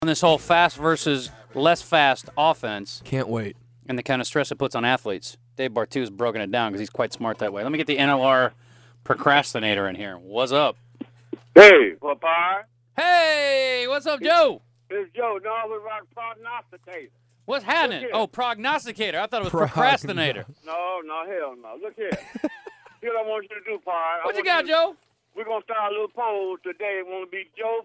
on this whole fast versus less fast offense. Can't wait. And the kind of stress it puts on athletes. Dave Bartu's broken it down because he's quite smart that way. Let me get the NLR procrastinator in here. What's up? Hey, Popeye. Hey, what's up, Joe? It's Joe, Northern Rock prognosticator. What's happening? Oh, prognosticator. I thought it was procrastinator. No, hell no. Look here. Here's what I want you to do, Popeye. What you got, Joe? We're going to start a little poll today. It want to be Joe's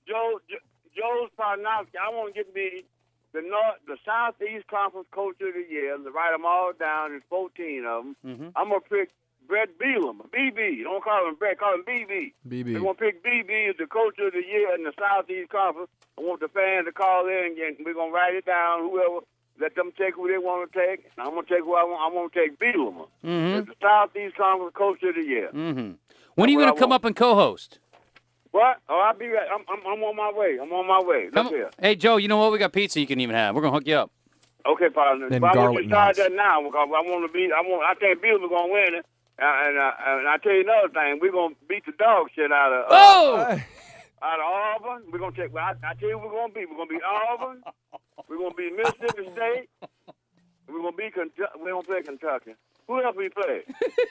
prognosticator. I want to get me the Southeast Conference Coach of the Year. To write them all down. There's 14 of them. Mm-hmm. I'm going to pick Brett Bielema, BB. Don't call him Brett, call him BB. BB. We're going to pick BB as the Coach of the Year in the Southeast Conference. I want the fans to call in, and we're going to write it down. Whoever, let them take who they want to take. I'm going to take who I want. I want to take Bielema as the Southeast Conference Coach of the Year. Mm-hmm. When are you going to come up and co-host? What? Oh, I'll be right. I'm on my way. I'm on my way. Look here. Hey, Joe, you know what? We got pizza you can even have. We're going to hook you up. Okay, partner. And but I want garlic to start knots. that now because I think Bielema's going to win it. And I tell you another thing. We're going to beat the dog shit out of Auburn. We're going to take. I tell you, we're going to beat. We're going to beat Auburn. We're going to beat Mississippi State. We're going to beat Kentucky. We're going to play Kentucky. Who else we play?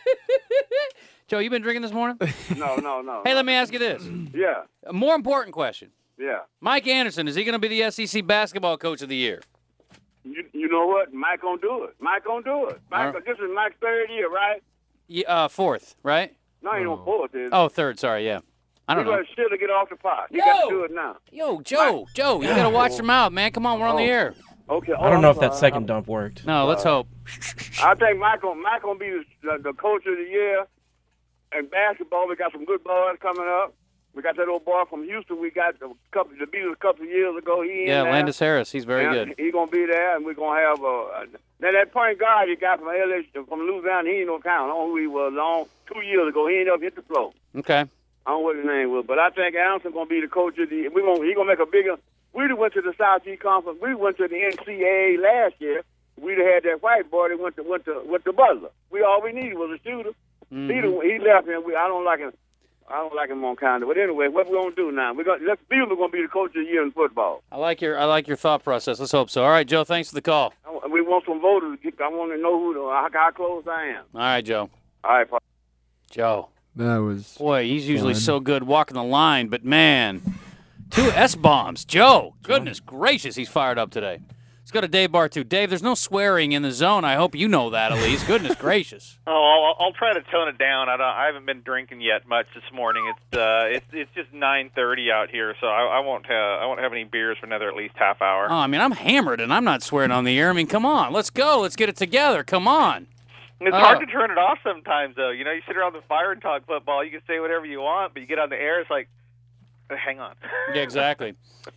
Joe, you been drinking this morning? No. Hey, let me ask you this. Yeah. A more important question. Yeah. Mike Anderson, is he going to be the SEC basketball coach of the year? You know what? Mike gonna do it. This is Mike's third year, right? Yeah, fourth, right? No, he don't fourth. Oh, third. Sorry, yeah. I don't know. He's going to get off the pot. He got to do it now. Yo, Joe, you got to watch your mouth, man. Come on, we're on the air. Okay. I don't know if that second dump worked. No, let's hope. I think Mike gonna be the coach of the year. In basketball, we got some good boys coming up. We got that old boy from Houston. We got the Beatles a couple of years ago. Landis Harris. He's very good. He's gonna be there, and we're gonna have now that point guard you got from LSU, from Louisiana. He ain't no count. I don't know who he was. 2 years ago, he ain't up hit the floor. Okay. I don't know what his name was, but I think Anderson gonna be the coach of the year. He gonna make a bigger. We went to the Southeast Conference. We went to the NCAA last year. We'd have had that white boy that went to Butler. All we needed was a shooter. Mm-hmm. He left, and I don't like him. I don't like him on counter. But anyway, what we gonna do now? We're gonna be the coach of the year in football. I like your thought process. Let's hope so. All right, Joe. Thanks for the call. We want some voters. I want to know how close I am. All right, Joe. All right, Paul. Joe. That was. Boy, he's usually fun. so good walking the line, but man, 2 S-bombs. Joe, goodness gracious, he's fired up today. Let's go to Dave Bartu. Dave, there's no swearing in the zone. I hope you know that, at least. Goodness gracious. Oh, I'll try to tone it down. I haven't been drinking yet much this morning. It's just 9:30 out here, so I won't have any beers for another at least half hour. Oh, I mean, I'm hammered, and I'm not swearing on the air. I mean, come on. Let's go. Let's get it together. Come on. It's hard to turn it off sometimes, though. You know, you sit around the fire and talk football. You can say whatever you want, but you get on the air, it's like, hang on. Yeah, exactly.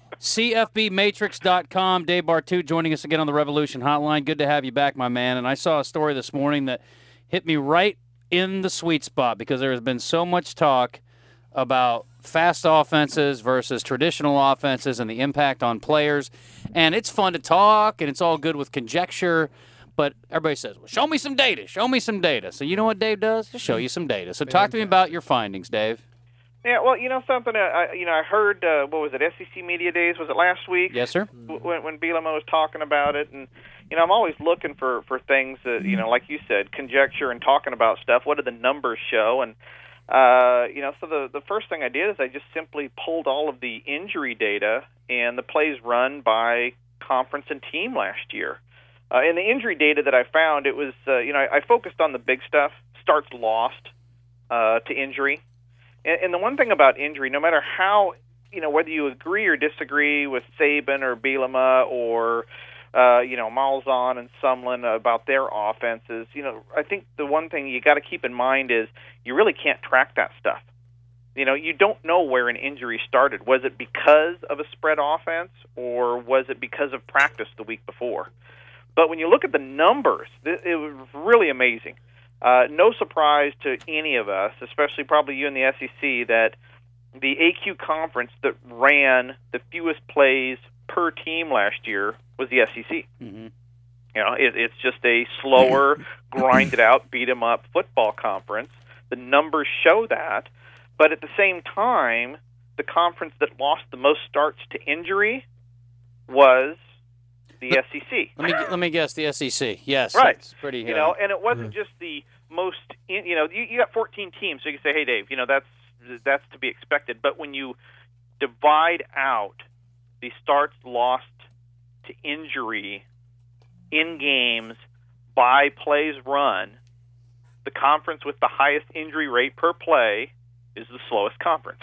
CFBmatrix.com. Dave Bartu joining us again on the Revolution Hotline. Good to have you back, my man. And I saw a story this morning that hit me right in the sweet spot because there has been so much talk about fast offenses versus traditional offenses and the impact on players. And it's fun to talk, and it's all good with conjecture. But everybody says, well, show me some data. Show me some data. So you know what Dave does? He'll show you some data. So talk to me about your findings, Dave. Yeah, well, you know something. I heard what was it? SEC Media Days, was it last week? Yes, sir. When Bielema was talking about it, and I'm always looking for things that like you said, conjecture and talking about stuff. What do the numbers show? And so the first thing I did is I just simply pulled all of the injury data and the plays run by conference and team last year. And the injury data that I found, it was I focused on the big stuff: starts lost to injury. And the one thing about injury, no matter how, whether you agree or disagree with Saban or Bielema or, Malzahn and Sumlin about their offenses, I think the one thing you got to keep in mind is you really can't track that stuff. You don't know where an injury started. Was it because of a spread offense or was it because of practice the week before? But when you look at the numbers, it was really amazing. No surprise to any of us, especially probably you in the SEC, that the AQ conference that ran the fewest plays per team last year was the SEC. Mm-hmm. It's just a slower, grinded-out, beat-em-up football conference. The numbers show that. But at the same time, the conference that lost the most starts to injury was the SEC. Let me guess, the SEC. Yes, right. It's pretty. You know, and it wasn't just the most. You know, you got 14 teams, so you can say, "Hey, Dave, you know that's to be expected." But when you divide out the starts lost to injury in games by plays run, the conference with the highest injury rate per play is the slowest conference,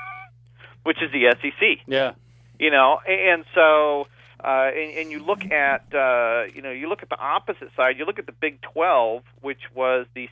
which is the SEC. Yeah. You know, and so and you look at you look at the opposite side. You look at the Big 12, which was the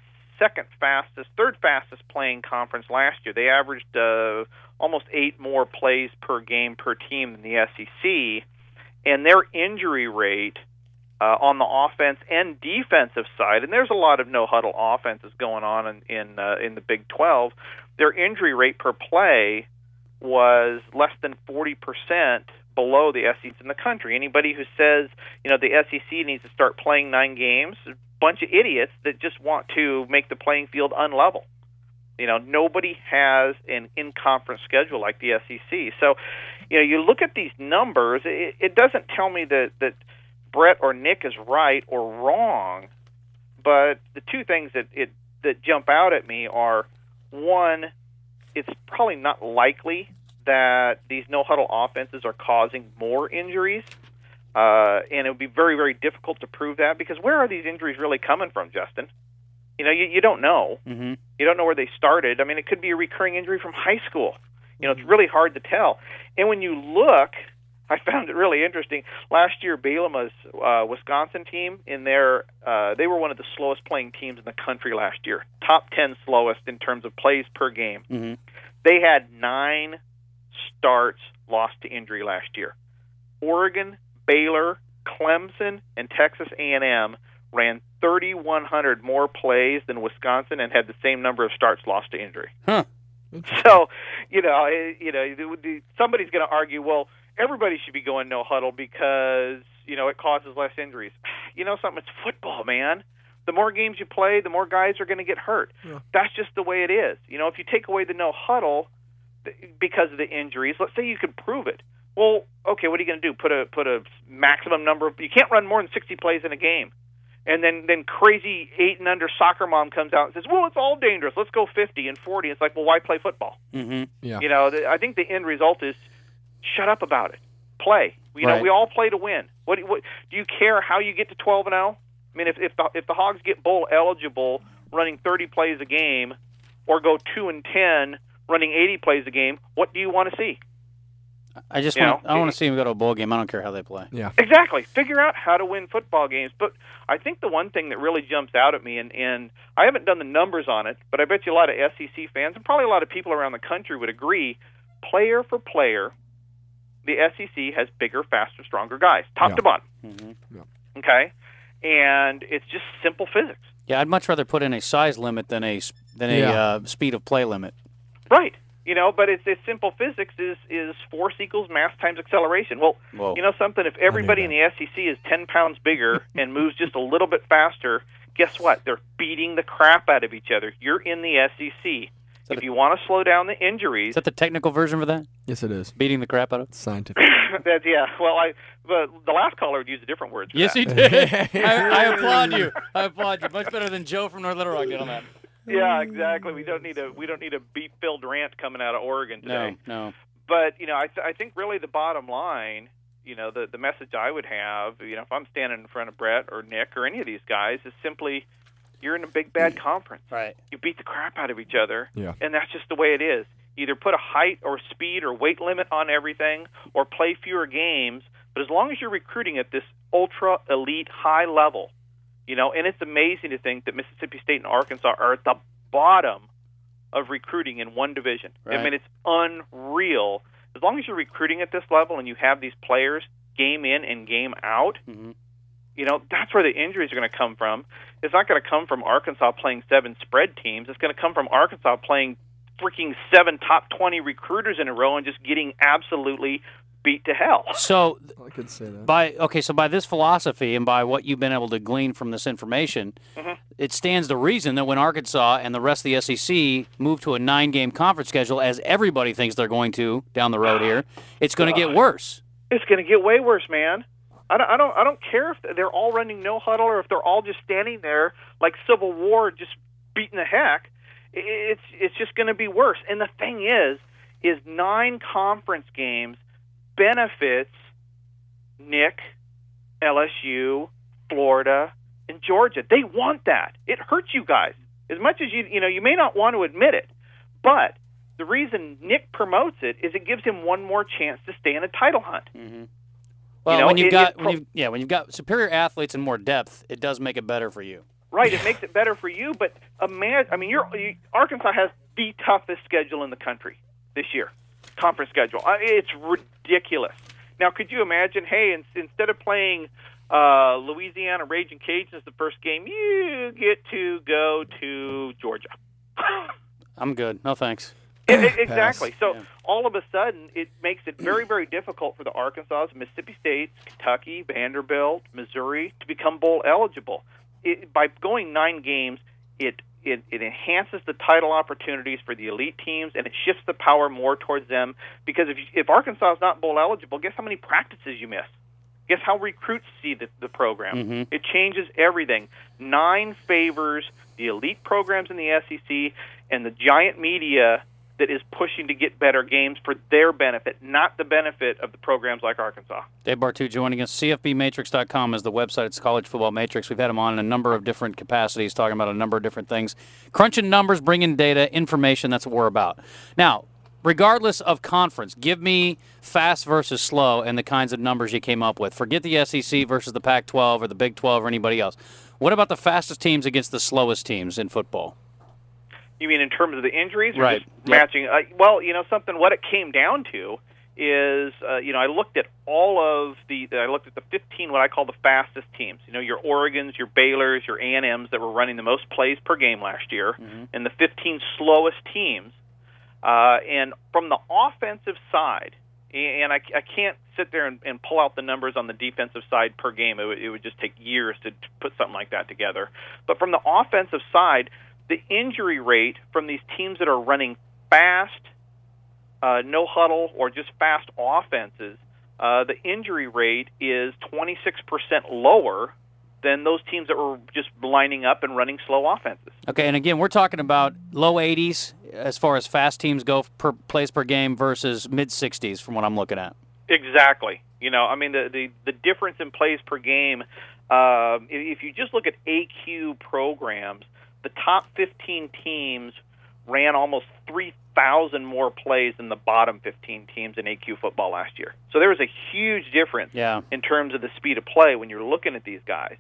third fastest playing conference last year. They averaged almost 8 more plays per game per team than the SEC, and their injury rate on the offense and defensive side, and there's a lot of no-huddle offenses going on in the Big 12, their injury rate per play was less than 40% below the SEC in the country. Anybody who says, you know, the SEC needs to start playing 9 games, a bunch of idiots that just want to make the playing field unlevel. You know, nobody has an in-conference schedule like the SEC. So, you know, you look at these numbers, it doesn't tell me that Brett or Nick is right or wrong, but the two things that jump out at me are, one, it's probably not likely that these no-huddle offenses are causing more injuries, and it would be very, very difficult to prove that, because where are these injuries really coming from, Justin? You know, you don't know. Mm-hmm. You don't know where they started. I mean, it could be a recurring injury from high school. You know, it's really hard to tell. And when you look, I found it really interesting. Last year, Bielema's Wisconsin team, they were one of the slowest playing teams in the country last year. Top 10 slowest in terms of plays per game. Mm-hmm. They had 9 starts lost to injury last year. Oregon, Baylor, Clemson, and Texas A&M ran 3,100 more plays than Wisconsin and had the same number of starts lost to injury. Huh. So, somebody's going to argue, well, everybody should be going no huddle because, you know, it causes less injuries. You know something? It's football, man. The more games you play, the more guys are going to get hurt. Yeah. That's just the way it is. You know, if you take away the no huddle because of the injuries, let's say you could prove it. Well, okay, what are you going to do? Put a maximum number of – you can't run more than 60 plays in a game. And then crazy 8 and under soccer mom comes out and says, well, it's all dangerous. Let's go 50 and 40. It's like, well, why play football? Mm-hmm. Yeah. You know, I think the end result is shut up about it. Play. You know, we all play to win. What do you care how you get to 12-0? I mean, if the Hogs get bowl eligible running 30 plays a game or go 2-10 running 80 plays a game, what do you want to see? I want to see them go to a bowl game. I don't care how they play. Yeah, exactly. Figure out how to win football games. But I think the one thing that really jumps out at me, and I haven't done the numbers on it, but I bet you a lot of SEC fans and probably a lot of people around the country would agree, player for player, the SEC has bigger, faster, stronger guys, top to bottom. Mm-hmm. Yeah. Okay, and it's just simple physics. Yeah, I'd much rather put in a size limit than a speed of play limit. Right. You know, but it's simple physics is force equals mass times acceleration. Well, Whoa. You know something? If everybody in the SEC is 10 pounds bigger and moves just a little bit faster, guess what? They're beating the crap out of each other. You're in the SEC. If you want to slow down the injuries... Is that the technical version for that? Yes, it is. Beating the crap out of it? Scientific. Yeah. Well, but the last caller would use a different word for yes, that. he did. I applaud you. Much better than Joe from North Little Rock did on that. Yeah, exactly. We don't need a beat-filled rant coming out of Oregon today. No. But you know, I think really the bottom line, you know, the message I would have, you know, if I'm standing in front of Brett or Nick or any of these guys, is simply, you're in a big bad conference. Right. You beat the crap out of each other, and that's just the way it is. Either put a height or speed or weight limit on everything, or play fewer games. But as long as you're recruiting at this ultra elite high level. You know, and it's amazing to think that Mississippi State and Arkansas are at the bottom of recruiting in one division. Right. I mean, it's unreal. As long as you're recruiting at this level and you have these players game in and game out, mm-hmm. you know, that's where the injuries are going to come from. It's not going to come from Arkansas playing 7 spread teams. It's going to come from Arkansas playing freaking 7 top 20 recruiters in a row and just getting absolutely beat to hell. So I could say that. By this philosophy and by what you've been able to glean from this information, mm-hmm. it stands to reason that when Arkansas and the rest of the SEC move to a 9-game conference schedule, as everybody thinks they're going to down the road here, it's going to get worse. It's going to get way worse, man. I don't care if they're all running no huddle or if they're all just standing there like Civil War, just beating the heck. It's just going to be worse. And the thing is 9 conference games benefits Nick, LSU, Florida, and Georgia. They want that. It hurts you guys. As much as you may not want to admit it, but the reason Nick promotes it is it gives him one more chance to stay in a title hunt. Mm-hmm. Well, when you've got superior athletes and more depth, it does make it better for you. Right, it makes it better for you. But Arkansas has the toughest schedule in the country this year, conference schedule. It's ridiculous. Now, could you imagine? Hey, instead of playing Louisiana Raging Cajuns the first game, you get to go to Georgia. I'm good. No thanks. Exactly. So all of a sudden, it makes it very, very difficult for the Arkansas, Mississippi State, Kentucky, Vanderbilt, Missouri to become bowl eligible. By going 9 games, it enhances the title opportunities for the elite teams, and it shifts the power more towards them. Because if Arkansas is not bowl eligible, guess how many practices you miss? Guess how recruits see the program? Mm-hmm. It changes everything. 9 favors the elite programs in the SEC and the giant media that is pushing to get better games for their benefit, not the benefit of the programs like Arkansas. Dave Bartoo joining us. CFBmatrix.com is the website. It's College Football Matrix. We've had him on in a number of different capacities, talking about a number of different things. Crunching numbers, bringing data, information, that's what we're about. Now, regardless of conference, give me fast versus slow and the kinds of numbers you came up with. Forget the SEC versus the Pac-12 or the Big 12 or anybody else. What about the fastest teams against the slowest teams in football? You mean in terms of the injuries? Or right. Just matching? What it came down to is, I looked at I looked at the 15, what I call the fastest teams. Your Oregons, your Baylors, your A&Ms that were running the most plays per game last year, and the 15 slowest teams. And from the offensive side, and I can't sit there and pull out the numbers on the defensive side per game. It would just take years to put something like that together. But from the offensive side, the injury rate from these teams that are running fast, no huddle, or just fast offenses, the injury rate is 26% lower than those teams that were just lining up and running slow offenses. Okay, and again, we're talking about low 80s as far as fast teams go per plays per game versus mid 60s from what I'm looking at. Exactly. The difference in plays per game, if you just look at AQ programs, the top 15 teams ran almost 3,000 more plays than the bottom 15 teams in AQ football last year. So there was a huge difference in terms of the speed of play when you're looking at these guys.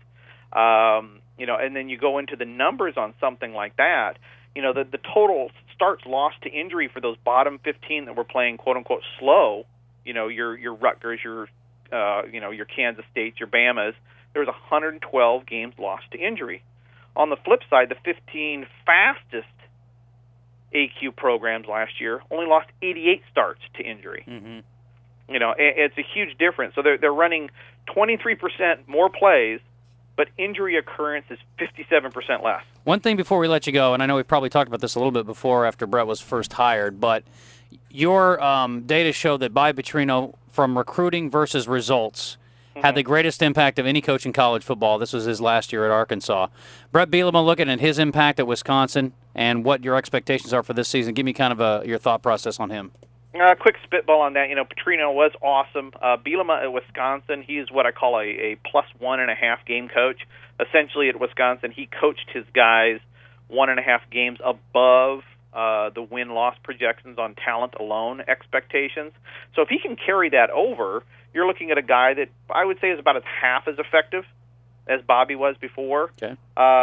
And then you go into the numbers on something like that. The total starts lost to injury for those bottom 15 that were playing quote unquote slow. Your Rutgers, your Kansas States, your Bamas. There was 112 games lost to injury. On the flip side, the 15 fastest AQ programs last year only lost 88 starts to injury. Mm-hmm. It's a huge difference. So they're running 23% more plays, but injury occurrence is 57% less. One thing before we let you go, and I know we probably talked about this a little bit before after Brett was first hired, but your data showed that Bobby Petrino, from recruiting versus results, had the greatest impact of any coach in college football. This was his last year at Arkansas. Bret Bielema, looking at his impact at Wisconsin and what your expectations are for this season, give me kind of your thought process on him. Quick spitball on that. Petrino was awesome. Bielema at Wisconsin, he is what I call a plus 1.5 game coach. Essentially at Wisconsin, he coached his guys 1.5 games above the win-loss projections on talent alone expectations. So if he can carry that over, you're looking at a guy that I would say is about half as effective as Bobby was before. Okay.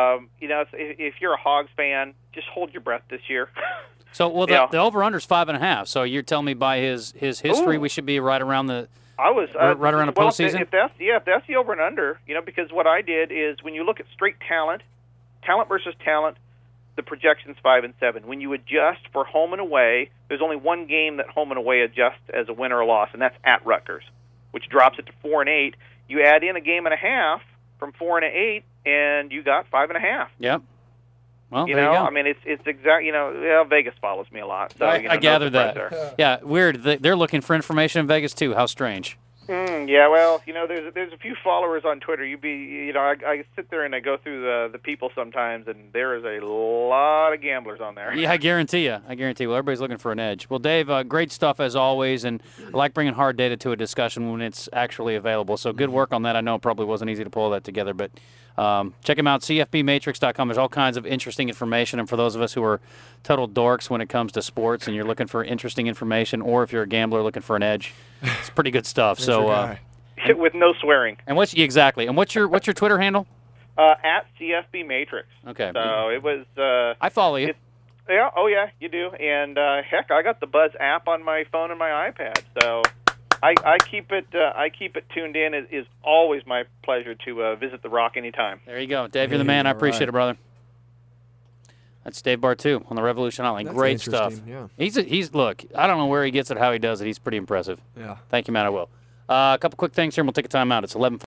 If you're a Hogs fan, just hold your breath this year. So, the over/under is 5.5. So you're telling me by his history, we should be right around the right around the postseason. If that's the over and under, because what I did is when you look at straight talent versus talent, the projection's 5 and 7. When you adjust for home and away, there's only one game that home and away adjusts as a win or a loss, and that's at Rutgers, which drops it to 4 and 8. You add in a game and a half from 4 and 8, and you got 5.5. Yep. Well, there you go. I mean, it's exact. Vegas follows me a lot, so I gather that. Yeah, weird. They're looking for information in Vegas too. How strange. Yeah, well, there's a few followers on Twitter. I sit there and I go through the people sometimes, and there is a lot of gamblers on there. Yeah, I guarantee you. Well, everybody's looking for an edge. Well, Dave, great stuff as always, and I like bringing hard data to a discussion when it's actually available. So good work on that. I know it probably wasn't easy to pull that together, but check them out, cfbmatrix.com. There's all kinds of interesting information, and for those of us who are total dorks when it comes to sports and you're looking for interesting information, or if you're a gambler looking for an edge, it's pretty good stuff. So with no swearing. And what's your Twitter handle? At CFB Matrix. Okay. So it was. I follow you. Yeah. Oh yeah, you do. And heck, I got the Buzz app on my phone and my iPad. So I keep it tuned in. It is always my pleasure to visit the Rock anytime. There you go, Dave. You're the man. I appreciate it, brother. That's Dave Bartu on the Revolution Hotline. That's great stuff. Yeah. He's look. I don't know where he gets it, how he does it. He's pretty impressive. Yeah. Thank you, man. I will. A couple quick things here, and we'll take a time out. It's 11:40.